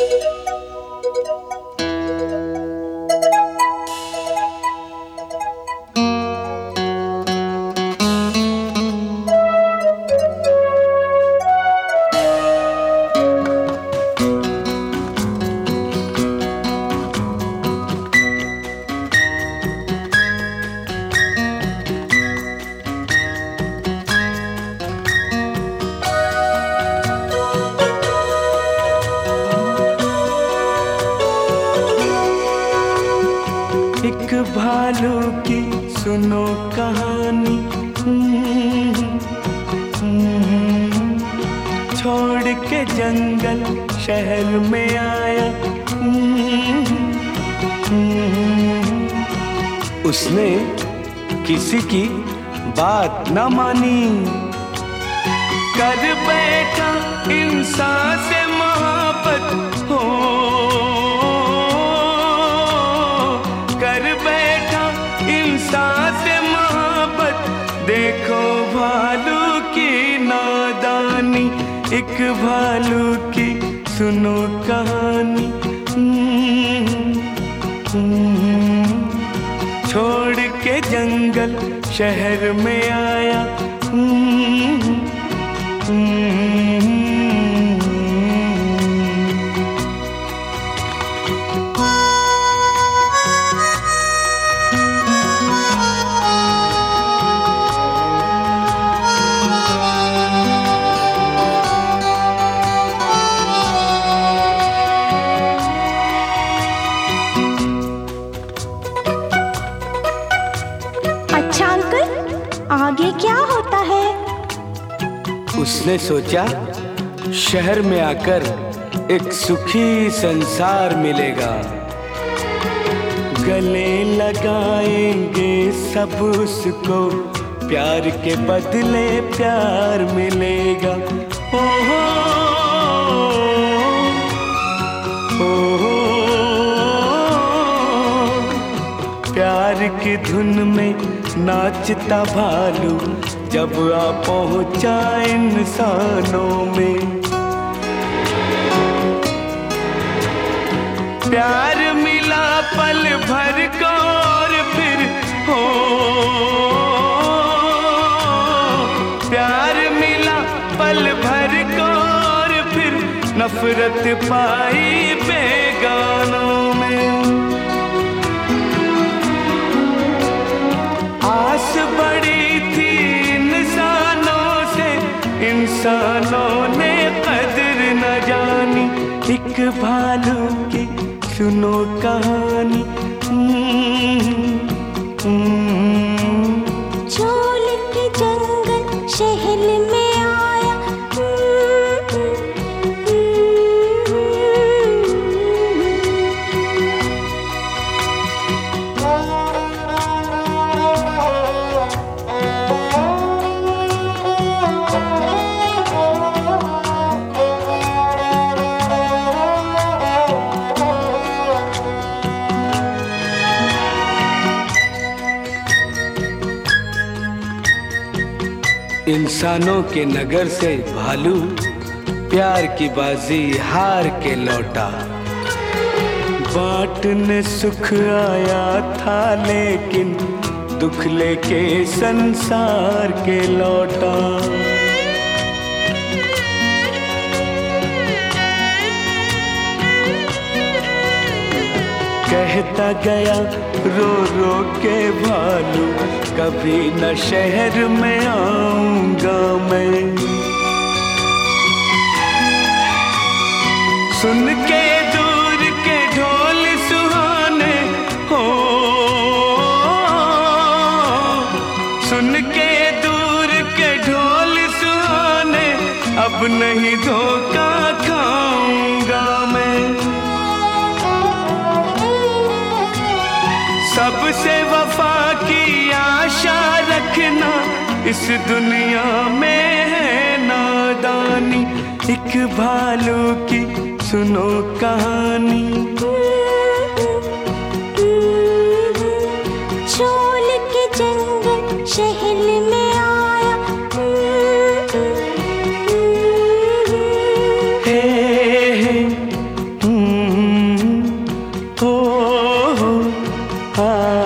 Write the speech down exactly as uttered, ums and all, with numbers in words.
एक भालू की सुनो कहानी, छोड़ के जंगल शहर में आया। उसने किसी की बात न मानी, कर बैठा इंसान से मोहब्बत हो, कर बैठा इंसान से मोहब्बत। देखो भालू की नादानी, एक भालू की सुनो कहानी। छोड़ के जंगल शहर में आया। अच्छा अंकल, आगे क्या होता है? उसने सोचा शहर में आकर एक सुखी संसार मिलेगा, गले लगाएंगे सब उसको, प्यार के बदले प्यार मिलेगा। ओहो ओहो, प्यार की धुन में नाचता भालू जब आ पहुंचा इंसानों में। प्यार मिला पल भर को और फिर हो, प्यार मिला पल भर को और फिर नफरत पाई बेगानों में। आस बड़ी थी इंसानों से, इंसानों ने कदर न जानी। एक भालू की सुनो कहानी। छोड़ के जंगल शहर में आया। इंसानों के नगर से भालू प्यार की बाजी हार के लौटा। बांटने सुख आया था लेकिन दुख लेके संसार के लौटा। कहता गया रो रो के भालू, कभी न शहर में आऊंगा मैं। सुन के दूर के ढोल सुहाने हो, सुन के दूर के ढोल सुहाने, अब नहीं धोखा खाऊंगा मैं। सबसे वफा की आशा रखना, इस दुनिया में है नादानी। एक भालू की सुनो कहानी। छोड़ के जंगल शहर में आया। हे हे हाँ